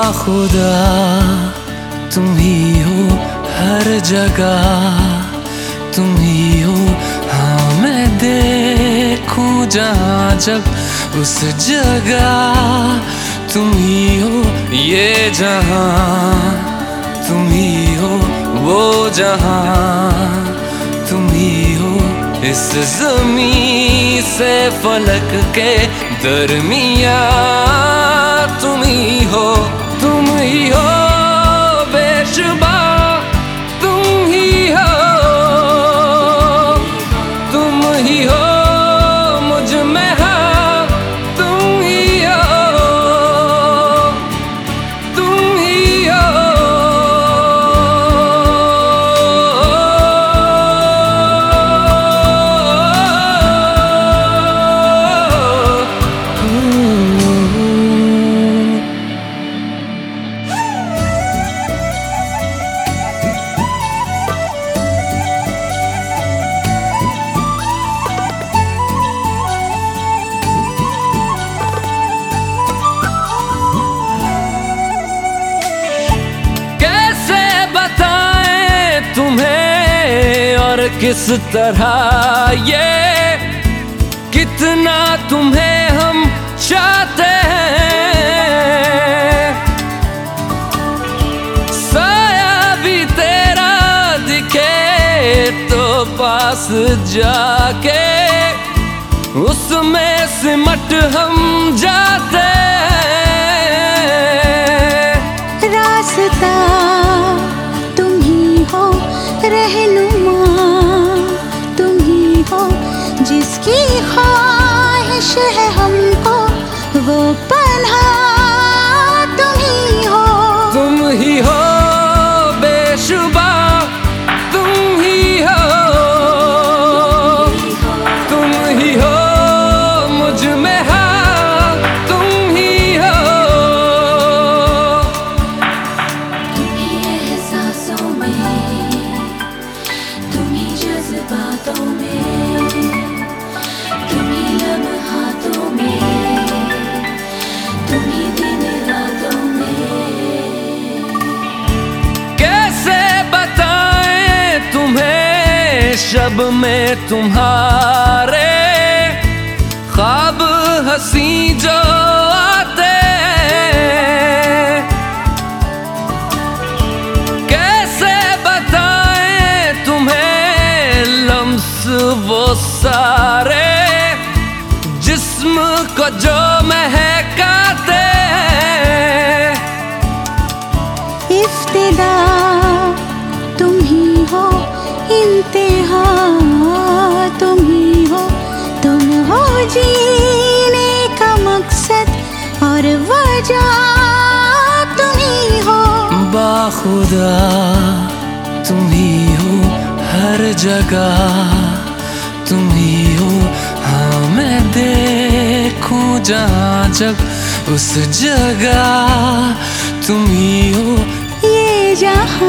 बाखुदा तुम ही हो हर जगह, तुम ही हो। हाँ मैं देखूं जहाँ जब उस जगह तुम ही हो। ये जहाँ तुम ही हो, वो जहाँ तुम ही हो। इस ज़मीं से फलक के दरमियाँ तुम ही हो, तुम ही हो बेशुबा, तुम ही हो, तुम ही हो मुझ में हाँ, तुम ही हो, तुम ही हो। तुम्हें और किस तरह ये कितना तुम्हें हम चाहते हैं। साया भी तेरा दिखे तो पास जाके उसमें सिमट हम जाते हैं। रास्ता रहनुमा तुम ही हो, जिसकी ख्वाहिश है हमको वो पन्हा तुम ही हो। तुम ही हो बेशुबा, तुम ही हो, तुम ही हो मुझ में हाँ, तुम ही हो। तुम ही एहसासों में, तुम ही जज्बातों में, तुम ही लम्हातों में, तुम ही दिन रातों में। कैसे बताएं तुम्हें शब में तुम्हारे ख्वाब हंसी जो आते। कैसे बताएं तुम्हें लम्स वो सारे जिस्म को जो महकाते। इफ्तिदा तुम ही हो, इंतहा तुम ही हो, तुम हो जीने का मकसद और वजह तुम ही हो। बाखुदा तुम ही हो हर जगह, तुम ही हो। हाँ मैं देखूं जहाँ जब उस जगह तुम ही हो। ये जहाँ